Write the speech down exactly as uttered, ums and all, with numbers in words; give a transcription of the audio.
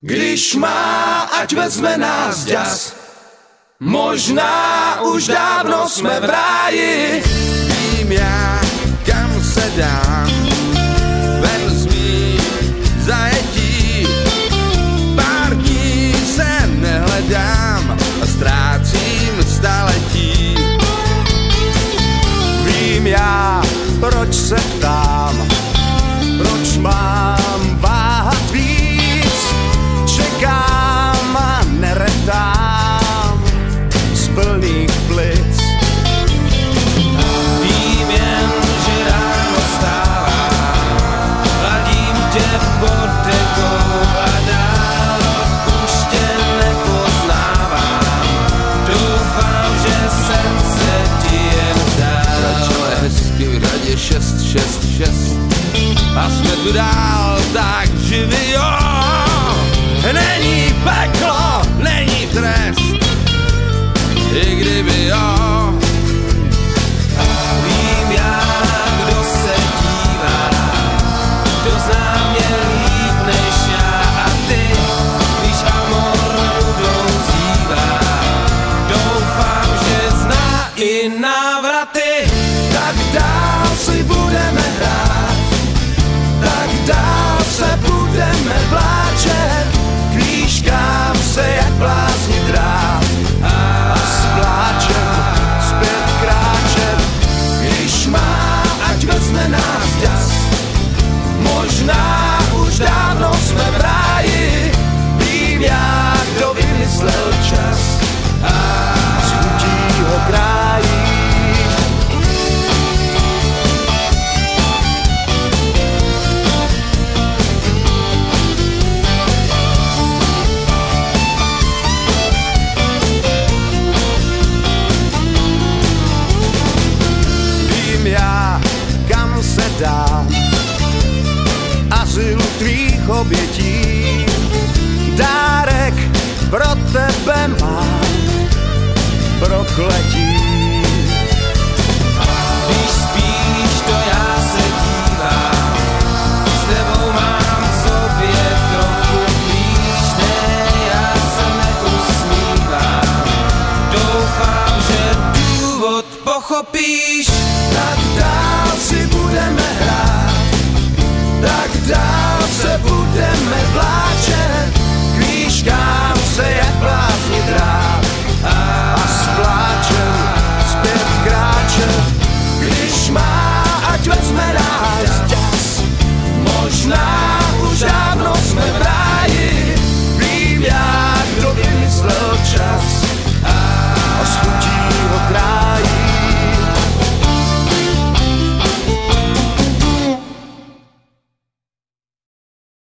Když má, ať vezme nás ďas, možná už dávno jsme v ráji. Vím já, kam se dám, ven z mých zajetí. Pár dní se nehledám a ztrácím staletí. Vím já, proč se ptám, proč mám váhat víc. Čekám a neretám z plných plic. Vím jen, že ráno vstávám, hladím tě pod dekou a dál už tě nepoznávám. Doufám, že jsem se ti jen zdál. Začalo hezky v radě šest šest šest a jsme tu dál tak živí, jo. Není peklo, není trest, i kdyby jo. Vím já, kdo se dívá, kdo zná mě líp než já a ty, když amor nudou zývá. Doufám, že zná i návraty. Tak dál si budeme hrát, tak dál se budeme vláčet, klíškám se jak blázni drát a s pláčem zpět kráčet. Když má, ať vezme nás ďas, možná už dávno jsme v ráji. Vím já, kdo vymyslel čas a schutí ho krájí. Dám azylu tvých obětí, dárek pro tebe mám, prokletí. Když spíš, to já se dívám, s tebou mám v sobě trochu blíž, ne, já se neusmívám. Doufám, že důvod pochopíš.